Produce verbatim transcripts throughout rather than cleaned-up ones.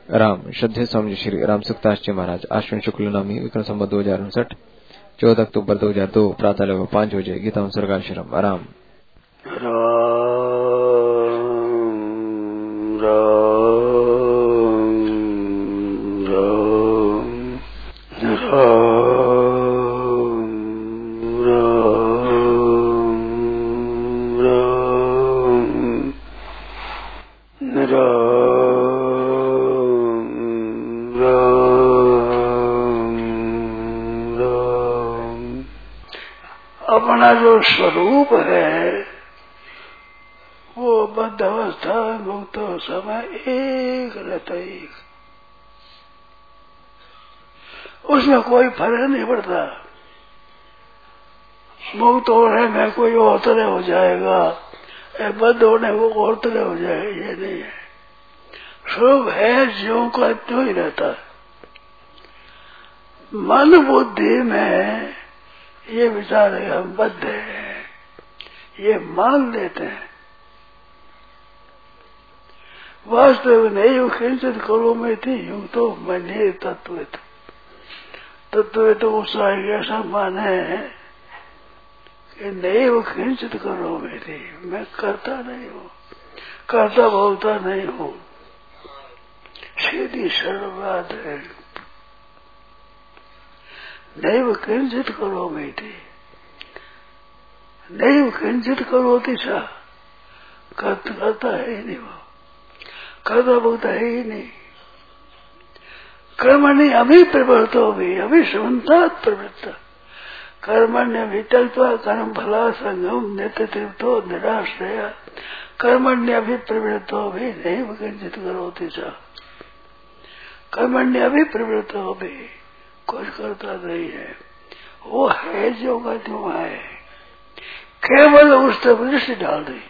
राम श्रद्धेय स्वामी श्री राम सुखदास जी महाराज आश्विन शुक्ल नवमी विक्रम संवत दो हजार उनसठ चौदह अक्टूबर दो हजार दो प्रातः लगभग पांच बजे गीता स्वर्गाश्रम राम अपना जो स्वरूप है वो बद्ध अवस्था मुक्त समय एक रहता एक, उसमें कोई फर्क नहीं पड़ता। मुक्त होने में कोई और तरह हो जाएगा, बद्ध होने को और तरह हो जाएगा, ये नहीं है। स्वरूप है ज्यों का त्यों ही रहता है। मन बुद्धि में ये विचार है हम बद्ध हैं, ये मान लेते हैं। वास्तव नहीं वो किंचित करो में थी यूं तो मने तत्व तत्व तो उसका ऐसा मान है कि नहीं वो किंचित करो में थी, मैं करता नहीं हूँ, करता बोलता नहीं हूँ, सीधी सर्ववाद है। नहीं वो किंचित करो में थी, नहीं वो किंचित करो थी सा करता करता है ही नहीं, वो करता बोलता है ही नहीं। कर्मणि अभी प्रवृत्तो भी अभी समन्ता प्रवृत्त कर्मण्य विकल्पा कर्म फला संगम नित्य तीर्थो निराश्रया कर्मण्य अभी प्रवृत्तो भी नहीं वो किंचित करो थी सा कर्मण्य अभी प्रवृत्तो भी कुछ करता नहीं है। वो है जो का त्यों है, केवल उस तरफ दृष्टि डाल दी,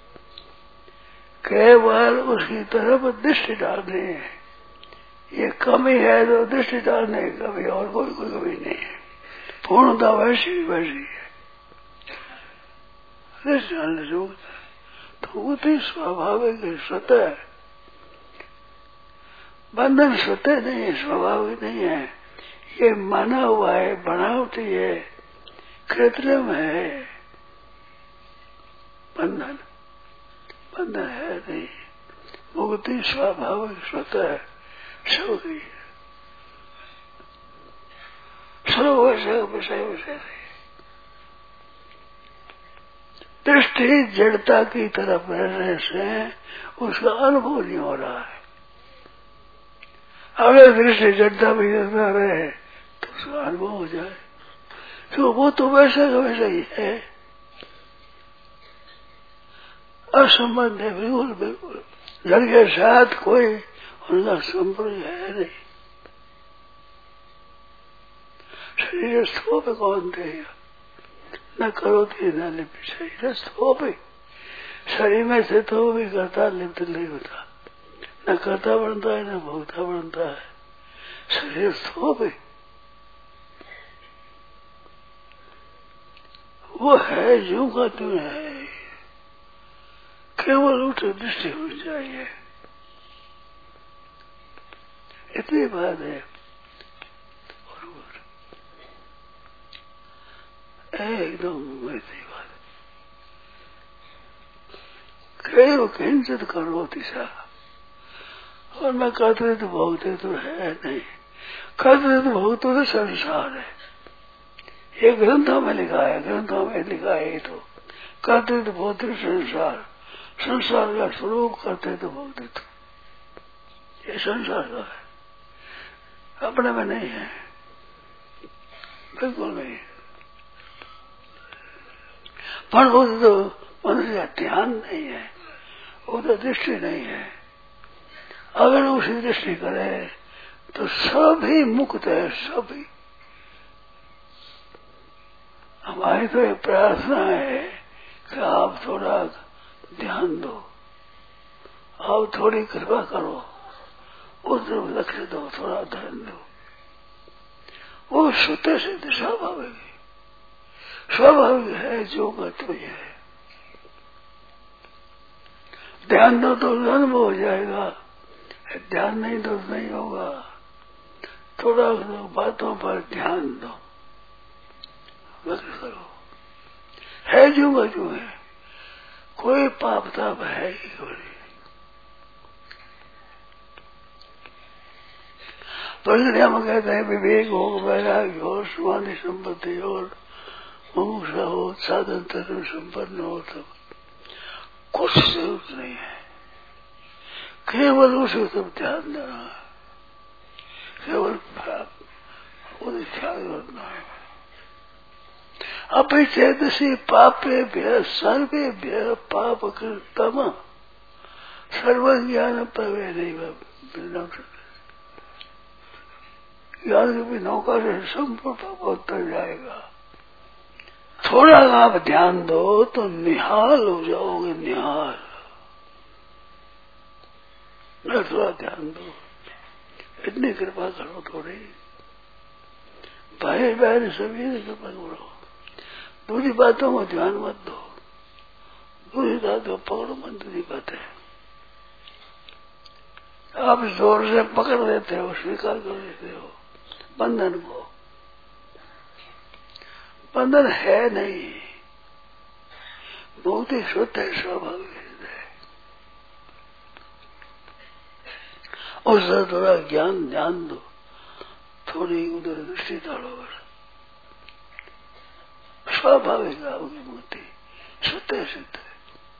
केवल उसकी तरफ दृष्टि डाल दी है। ये कमी है तो दृष्टि डालने की कमी, और कोई कोई कमी नहीं है। पूर्णता वैसी वैसी है, दृष्टि डालने से तो उतनी स्वाभाविक स्वतः बंधन स्वतः नहीं है, स्वाभाविक नहीं है। ये माना हुआ है, बनावटी है, कृत्रिम है। बंधन बंधन है नहीं, मुक्ति स्वाभाविक स्वतः सब गई है। सर्व विषय विषय विषय दृष्टि जड़ता की तरफ रहने से उसका अनुभव नहीं हो रहा है। अगर दृष्टि जड़ता भी करता रहे तो उसका अनुभव हो जाए, तो वो तो वैसा का वैसा ही है, असंबंध है, बिल्कुल बिल्कुल। जड़ के साथ कोई उनका संपर्क है नहीं। शरीर स्थो पे कौन देगा, न करो थी न लिप्त शरीर स्थो पे, शरीर में से तो भी करता लिप्त नहीं होता, न करता बनता है न भोगता बनता है। शरीर स्थो पे वो है जो का त्यों है, केवल उठे दृष्टि होनी चाहिए, इतनी बात है। एकदम ऐसी बात केवल किंचित करो दिशा, और मैं कहते तो भोगते तो है नहीं, कहते तो भोगते तो संसार है। ये ग्रंथों में लिखा है, ग्रंथों में लिखा है। तो कहते तो भौतिक संसार, संसार का स्वरूप करते तो भोगते तो ये संसार का है, अपने में नहीं है, बिल्कुल नहीं। पर वो तो मनुष्य का ध्यान नहीं है, वो तो दृष्टि नहीं है। अगर उसी दृष्टि करे तो सभी मुक्त है, सभी। हमारी तो एक प्रार्थना है कि आप थोड़ा ध्यान दो, आप थोड़ी कृपा करो, उस तरफ लक्ष्य दो, थोड़ा ध्यान दो। वो स्वतः सिद्ध स्वाभाविक है, स्वाभाविक है जो कहते है। ध्यान दो तो अनुभव हो जाएगा, ध्यान नहीं दो नहीं होगा। थोड़ा दो बातों पर ध्यान दो, बस करो। है जो जो है, कोई पाप ताप है ही कोई। तो इसलिए हम कहते हैं विवेक हो, वैराग्य हो, समाधि संपत्ति और मुमुक्षा हो, साधन तत्व संपन्न हो, तब कुछ जरूरत नहीं है, केवल उसे तब ध्यान देना है, केवल उसे ख्याल करना है। अपचेतसी पापेभ्यः सर्वेभ्यः पापकृतम् सर्वज्ञान प्रवेदैव। ज्ञान रूपी नौका से संपूर्ण पाप उतर जाएगा। थोड़ा आप ध्यान दो तो निहाल हो जाओगे, निहाल। न थोड़ा ध्यान दो, इतनी कृपा करो थोड़ी, भाई बहन सभी कृपा करो। दूसरी बातों को ध्यान मत दो, दूसरी बातों पकड़ो मत, दूसरी बातें आप जोर से पकड़ लेते हो, स्वीकार कर लेते हो बंधन को। बंधन है नहीं, बहुत ही शुद्ध है, स्वाभाविक है। उससे थोड़ा ज्ञान ध्यान दो, थोड़ी उधर दृष्टि डालो, स्वाभाविक आओगी मुक्ति, शुद्ध सिद्ध है।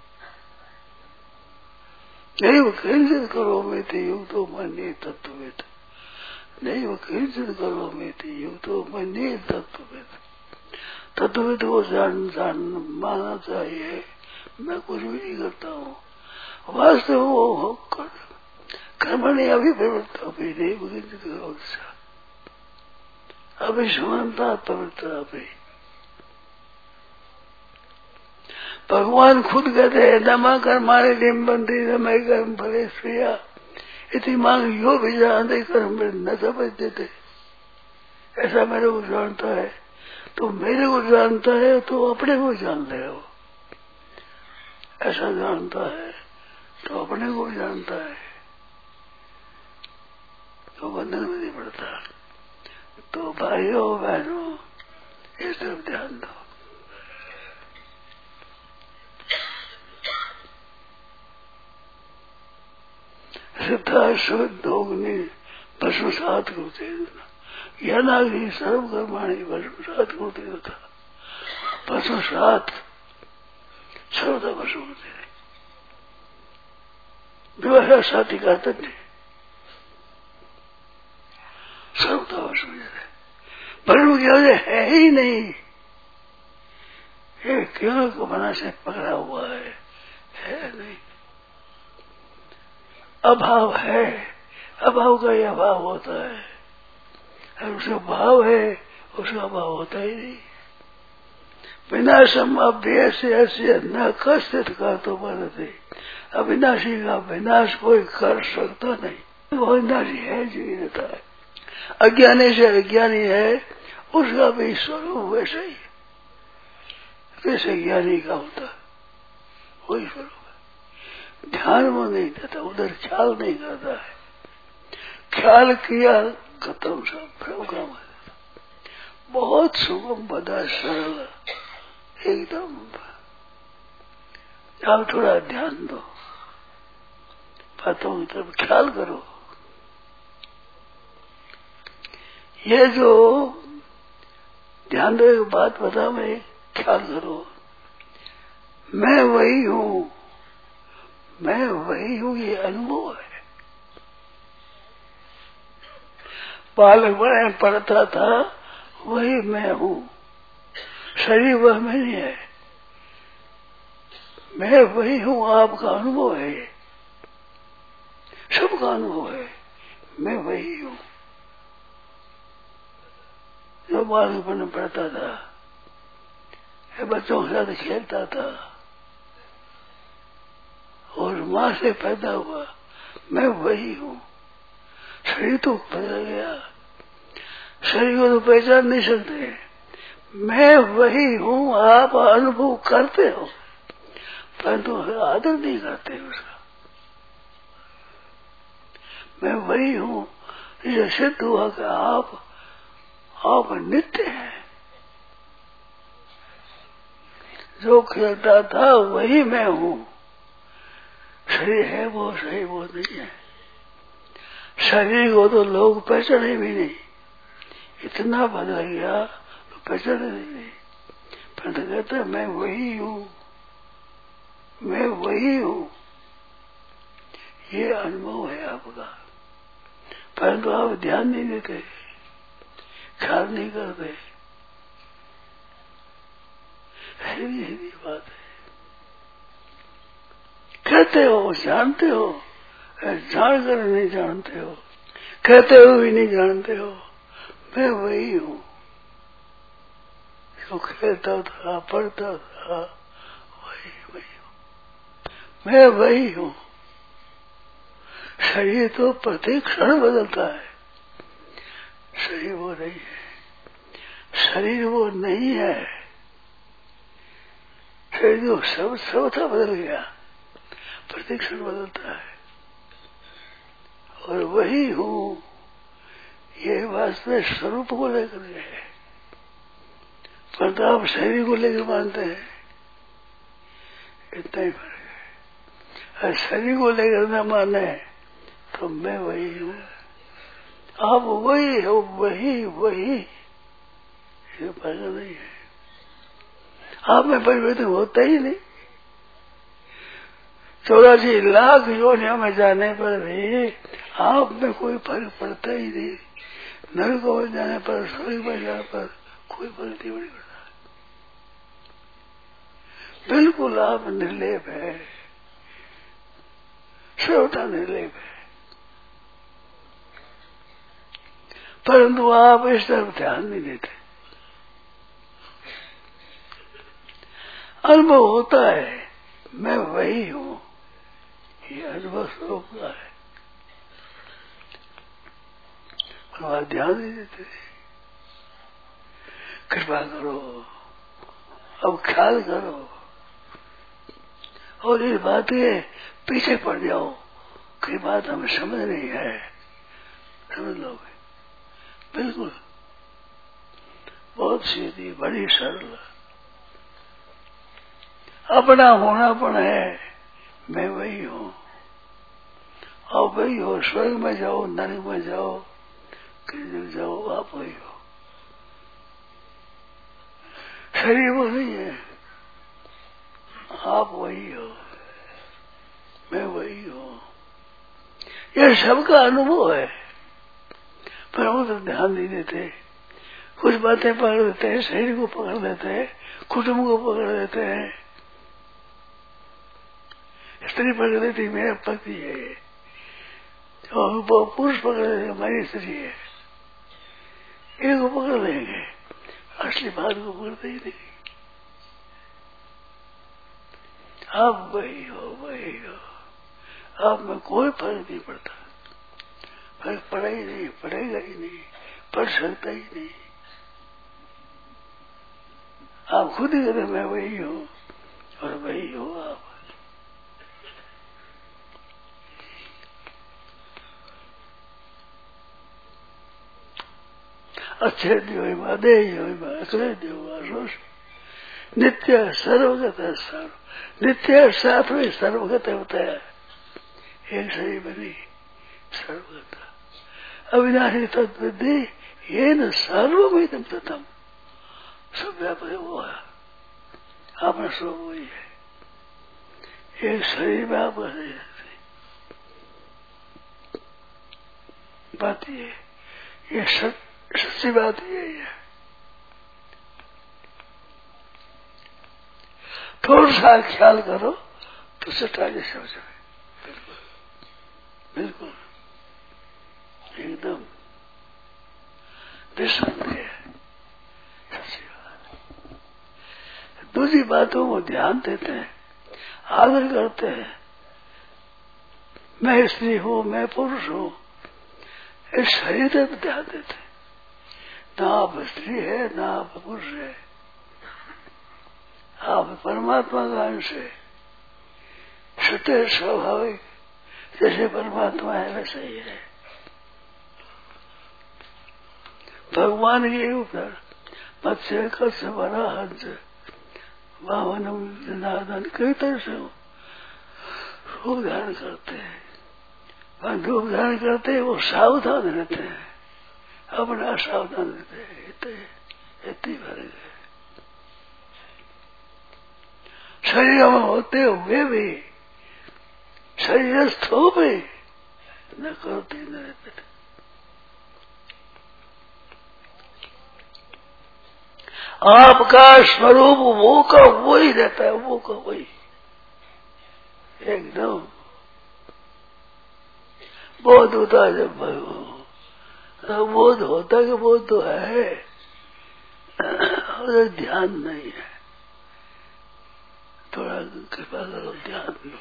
नहीं वो किंचित करो में थे युक्तो मन्ये तत्ववेद, नहीं वो किंचित करो में थे युक्तो मन्ये तत्ववेद। तत्ववेद को जान जान मानना चाहिए, मैं कुछ भी नहीं करता हूँ, वास्तव वो हो कर कर्मणि अभिप्रवृत्त अभी नहीं वो किंचित करो, अभी समानता प्रवृत्ता अभी। भगवान खुद कहते हैं नमा कर्माणि लिम्बन्ति न मयि कर्म फले स्त्रिया इति मांग यो भी जानते कर्म न समझते थे। ऐसा मेरे को जानता है, तो मेरे को जानता है तो अपने को जान ले हो। ऐसा जानता है तो अपने को जानता है, तो बंधन में नहीं पड़ता। तो भाइयों बहनों ये सब ध्यान दो। सिद्धा शुद्ध होगनी भस्मसात करते यनाग्नि सर्वकर्माणि भस्मसात करते था। भस्मसात सर्वदा भस्म होते विवाह साथी का तथ्य सर्वदा भस्म जाते। भस्म क्या है ही नहीं, ये केवल को बना से पकड़ा हुआ है, है नहीं। अभाव है, अभाव का ही अभाव होता है, और उसका भाव है उसका अभाव होता ही नहीं। विनाशम अभ्यस्य ऐसे न कष्ट का तो बनते, अविनाशी का विनाश कोई कर सकता नहीं। वो विनाशी है जो रहता है, अज्ञानी से अज्ञानी है, उसका भी स्वरूप वैसा ही है जैसे ज्ञानी का होता है, वही स्वरूप। ध्यान में नहीं देता, उधर ख्याल नहीं करता है, ख्याल किया खत्म सब प्रोग्राम है। बहुत सुगम बदा सरल एकदम। आप थोड़ा ध्यान दो, बातों की तरफ ख्याल करो। ये जो ध्यान दो, एक बात बता, मैं ख्याल करो, मैं वही हूँ, मैं वही हूँ, ये अनुभव है। बालक बड़े पढ़ता था, वही मैं हूँ, शरीर वह में नहीं है, मैं वही हूँ। आपका अनुभव है, ये सबका अनुभव है, मैं वही हूँ। जो बालक बड़े पढ़ता था, बच्चों के साथ खेलता था, और माँ से पैदा हुआ, मैं वही हूँ। शरीर तो बदल गया, शरीर को तो पहचान नहीं सकते, मैं वही हूँ। आप अनुभव करते हो, परंतु आदर नहीं करते उसका। मैं वही हूँ। इसे सिद्ध हुआ कि आप आप नित्य हैं। जो खेलता था वही मैं हूँ। शरीर है वो, शरीर वो नहीं है। शरीर को तो लोग पहचाने भी नहीं, इतना बदल गया तो पहचाने नहीं। पर तो कहते मैं वही हूँ, मैं वही हूँ। ये अनुभव है आपका, परंतु आप ध्यान नहीं देते, ख्याल नहीं करते। सीधी सीधी बात है। कहते हो जानते हो, जान कर नहीं जानते हो, कहते हो भी नहीं जानते हो। मैं वही हूँ जो खेलता था, पढ़ता था, वही वही हूँ। मैं वही हूँ। शरीर तो प्रत्येक क्षण बदलता है, शरीर वो नहीं है। शरीर वो नहीं है। शरीर तो सब सबथा बदल गया, प्रत्येक क्षण बदलता है। और वही हूँ, ये वास्तव स्वरूप को लेकर है, परंतु आप शरीर को लेकर मानते हैं, इतना ही फर्क है। अगर शरीर को लेकर न माने तो मैं वही हूँ, आप वही हो, वही वही, ये फर्क नहीं है। आप में परिवर्तन होता ही नहीं। चौरासी लाख योनियों में जाने पर भी आप में कोई फर्क पड़ता ही नहीं। नरकों में जाने पर, स्वर्ग में जाने पर कोई फर्क नहीं पड़ता। बिल्कुल आप निर्लेप है, सर्वथा निर्लेप है। परंतु आप इस तरफ ध्यान नहीं देते। अनुभव होता है मैं वही हूँ, ये अनुभव स्वरूप का है, पर आप ध्यान नहीं देते। कृपा करो, अब ख्याल करो और इस बात के पीछे पड़ जाओ। कई बात हमें समझ नहीं है, समझ लोगे बिल्कुल। बहुत सीधी, बड़ी सरल। अपना होनापन है, मैं वही हूँ। आप वही हो, स्वर्ग में जाओ, नरक में जाओ, कहीं जाओ, आप वही हो। शरीर वो नहीं है, आप वही हो, मैं वही हूँ। यह सबका अनुभव है, पर वो तो ध्यान नहीं देते। कुछ बातें पकड़ देते हैं, शरीर को पकड़ देते हैं, कुटुंब को पकड़ देते हैं, स्त्री पकड़ देती मेरा पति है, और वो पुरुष पकड़ देते हमारी स्त्री है। एक को पकड़ लेंगे, असली बात को पकड़ते ही नहीं। आप वही हो, वही हो, आप में कोई फर्क नहीं पड़ता। फर्क पड़ा ही नहीं, पड़ेगा ही नहीं, पड़ सकता ही नहीं। आप खुद ही कहते मैं वही हूँ, और वही हो आप। अच्छे देव दे अखरे देव नित्य सर्वगत है। सर्व नित्य साथ में सर्वगत होता है, एक शरीर बनी सर्वगत अविनाशी तत्व दे ये न सर्वमिदं ततम। सब व्यापक वो है, आपने सब वही है। एक शरीर में आप नहीं सकते। बात ये ये सच्ची बात यही है। थोड़ा सा ख्याल करो तो सच्चाई समझ में बिल्कुल बिल्कुल एकदम निसंदेह सच्ची बात। दूसरी बातों को ध्यान देते हैं, आदर करते हैं। मैं स्त्री हूँ, मैं पुरुष हूँ, इस शरीर पर ध्यान देते हैं। ना आप स्त्री है, ना आप पुरुष है, आप परमात्मा का अंश है। सत्य स्वाभाविक, जैसे परमात्मा है वैसे ही है। भगवान के ऊपर मत्स्य कस्य वराहंस वामनम जनार्दन कई तरह से रूप धारण करते हैं। वह रूप धारण करते हैं, वो सावधान रहते हैं, अपना सावधान रहते हैं। इतनी फर्क है। शरीर में होते हुए भी शरीरस्थ हो भी न करते न रहते। आपका स्वरूप वो का वो ही रहता है, वो का वही एकदम बोध होता है। जब बोध होता कि बोध तो है और ध्यान नहीं है, थोड़ा कृपा करो ध्यान दो,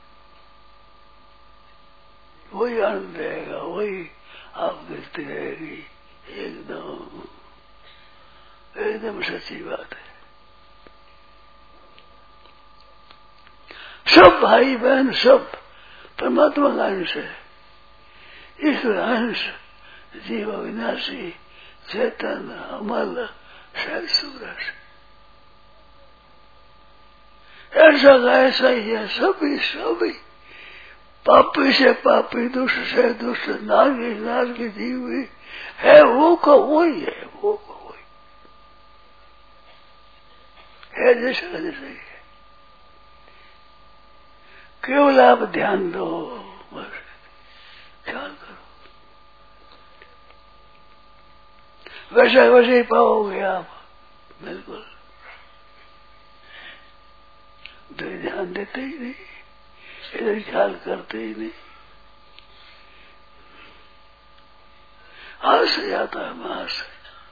वही आनंद रहेगा, वही आप गिरती रहेगी। एकदम एकदम सच्ची बात है। सब भाई बहन सब परमात्मा का अंश है। ईश्वर अंश जीव अविनाशी चेतन अमल शायद सूरज ऐसा का ऐसा ही है। सभी सभी पापी से पापी दुष्ट से दुष्ट नागी नाग की जीव है, वो का वही है, वो का वही है, जैसा का जैसा ही है। केवल आप ध्यान दो, बस ख्याल करो, वैसा वैसे ही पाओगे आप। बिल्कुल इधर ध्यान देते ही नहीं, इधर ख्याल करते ही नहीं। हाथ से जाता है वहां से।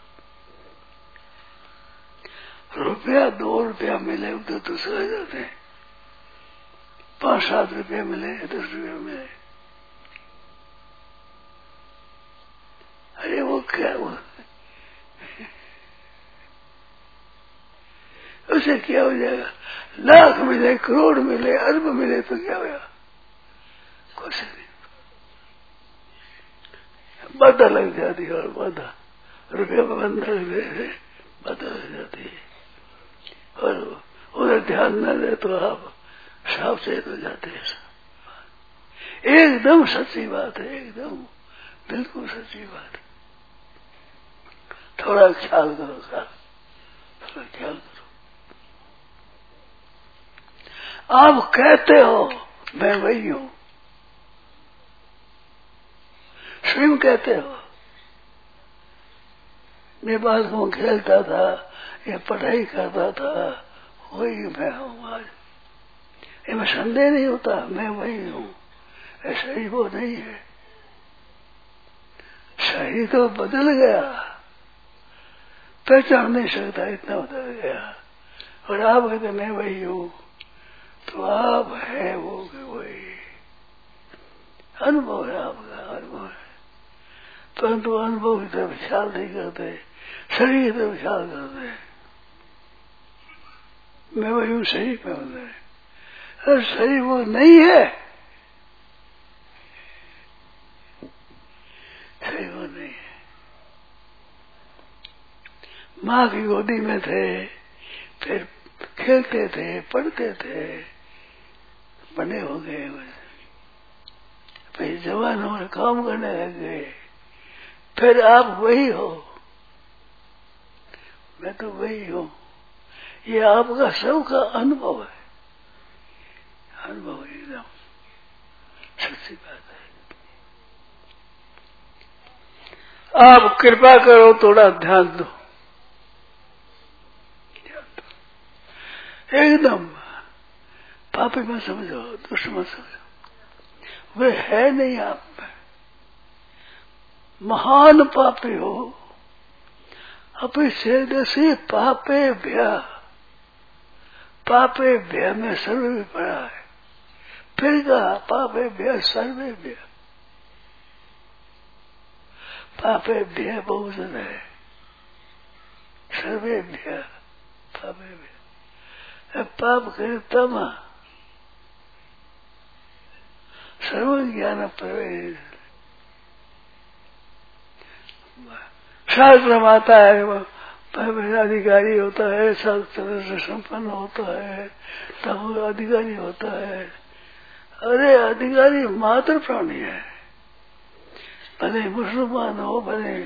रुपया दो रुपया मिले उधर तो सह जाते हैं, पांच सात रुपये मिले दस रुपये मिले, अरे वो क्या हुआ, उसे क्या हो जाएगा। लाख मिले करोड़ मिले अरब मिले तो क्या होगा, कुछ नहीं। बाधा लग जाती है, और बाधा रुपये में बंधन ले बाधा लग जाती है, और उधर ध्यान न दे तो आप साफ चेत हो जाते हैं। एकदम सच्ची बात है, एकदम बिल्कुल सच्ची बात है। थोड़ा ख्याल करो, ख्याल थोड़ा ख्याल करो। आप कहते हो मैं वही हूं, स्वयं कहते हो मैं बाल को खेलता था या पढ़ाई करता था, वही मैं हूं आज। इसमें संदेह नहीं होता, मैं वही हूं। ऐसा ही वो नहीं है, शरीर तो बदल गया, पहचान नहीं सकता, इतना बदल गया। और आप कहते मैं वही हूं, तो आप है वो के वही। अनुभव है आपका, अनुभव है, परंतु अनुभव की तरफ ख्याल नहीं करते, शरीर की तरफ ख्याल करते। मैं वही हूँ शरीर में होता है, और शरीर वो नहीं है, शरीर वो नहीं है। माँ की गोदी में थे, फिर खेलते थे, पढ़ते थे, बड़े हो गए, फिर जवान हो काम करने लग गए, फिर आप वही हो, मैं तो वही हूँ। ये आपका सबका अनुभव है, अनुभव एकदम सच्ची बात है। आप कृपा करो थोड़ा ध्यान दो, ध्यान दो एकदम। पापी मत समझो, दुष्ट मत समझो, वे है नहीं आप में। महान पापी हो, अपने शरीर से पापे भ्या, पापे भ्या में सर्वे भी पड़ा है, फिर कहा पापे भ्या सर्वे भ्या। पापे भ्या बहुजन है, सर्वे भ्या पापे भ्या। पाप करे तम सर्व ज्ञान प्रवेश, शास्त्र आता है अधिकारी होता है, शास्त्र से संपन्न होता है, तब वो अधिकारी होता है। अरे अधिकारी मात्र प्राणी है, भले मुसलमान हो, भले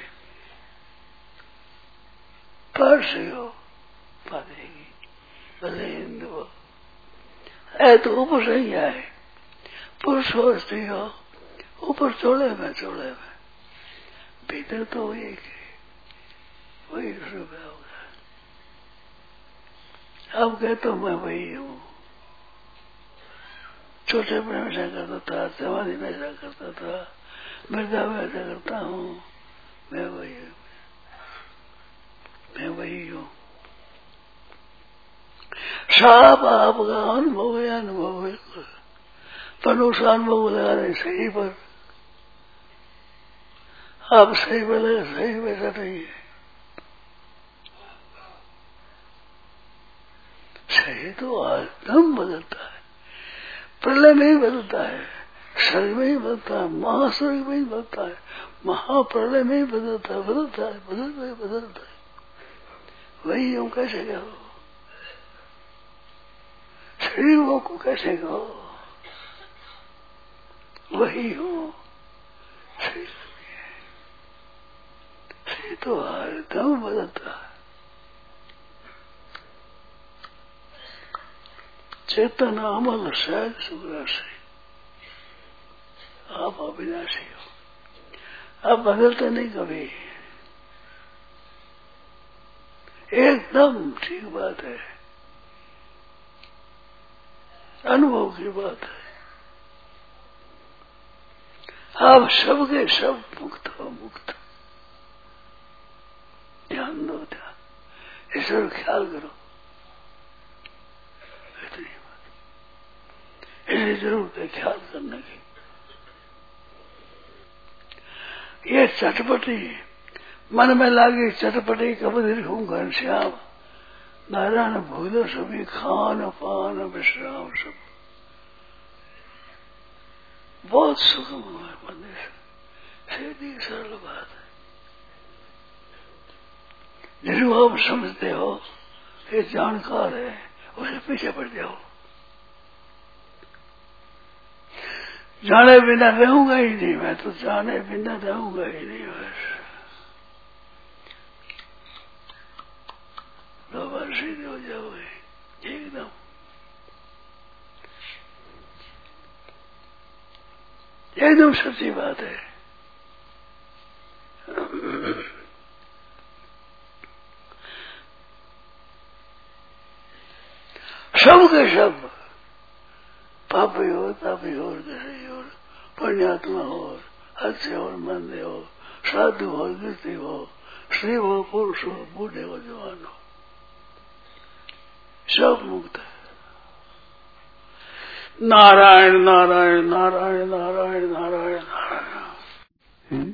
पारसी हो पादेगी, भले हिंदू हो, ऐ तो ऊपर से ही आए, पुरुष हो स्त्री हो, ऊपर चोले में चोले में, भीतर तो एक है, वही रूप होगा। अब कह तो मैं वही हूँ, छोटे में ऐसा करता था, समाधि में ऐसा करता था, मृदा में ऐसा करता हूँ, मैं वही हूँ, मैं वही हूँ। साफ आपका अनुभव है, अनुभव है, पर उस अनुभव लगा नहीं सही पर, आप सही पर लगा, सही वैसा नहीं है। सही तो एकदम बदलता है, प्रलय में ही बदलता है, शरीर में ही बदलता है, महाशरीर में ही बदलता है, महाप्रलय में ही बदलता है, बदलता है, बदलता है, बदलता है। वही हूँ कैसे कहो, शरीरों को कैसे कहो, वही हूँ। सही सही तो एकदम बदलता है। चेतन अमल सहज सुग्रासी, आप अविनाशी हो, आप बदलते नहीं कभी, एकदम ठीक बात है, अनुभव की बात है। आप सबके सब मुक्त हो, मुक्त। ध्यान दो, ध्यान, ईश्वर ख्याल करो, इतनी बात। इसे जरूरत है ख्याल करने की। ये चटपटी मन में लागी चटपटी कब देखूं घनश्याम, नारायण भूलो सभी खान पान विश्राम सब, बहुत सुगम है मंदिर, सीधी सरल बात है। जिसको आप समझते हो ये जानकार है, उसे पीछे पड़ जाओ। जाने बिना रहूंगा ही नहीं, मैं तो जाने बिना रहूंगा ही नहीं। बस दो बार सीधे हो जाओगे एकदम। एकदम सच्ची बात है। सब के सब, पापी हो, तापी हो, कैसे हो, पुण्यात्मा हो, अच्छे हो, मंदे हो, साधु हो, गिरती हो, स्त्री हो, पुरुष हो, बूढ़े हो, जवान हो, सब मुक्त है। नारायण नारायण नारायण नारायण नारायण